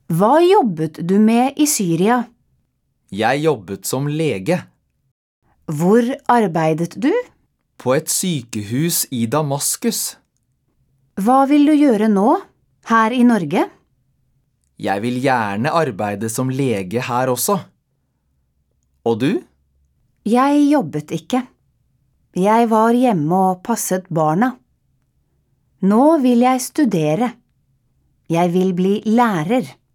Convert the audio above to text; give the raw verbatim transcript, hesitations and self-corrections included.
Hva jobbet du med i Syria? Jeg jobbet som lege. Hvor arbeidet du? På et sykehus i Damaskus. Hva vil du gjøre nå, her i Norge? Jeg vil gjerne arbeide som lege her også. Og du? Jeg jobbet ikke. Jeg var hjemme og passet barna. Nå vil jeg studere. Jeg vil bli lærer.